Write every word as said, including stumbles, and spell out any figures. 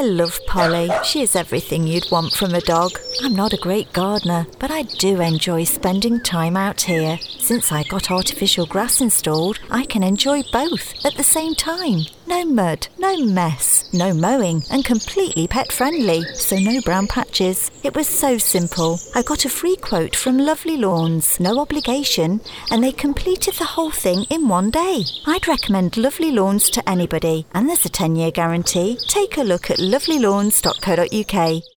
I love Polly. She is everything you'd want from a dog. I'm not a great gardener, but I do enjoy spending time out here. Since I got artificial grass installed, I can enjoy both at the same time. No mud, no mess, no mowing, and completely pet-friendly, so no brown patches. It was so simple. I got a free quote from Lovely Lawns, no obligation, and they completed the whole thing in one day. I'd recommend Lovely Lawns to anybody, and there's a ten-year guarantee. Take a look at lovely lawns dot co dot uk.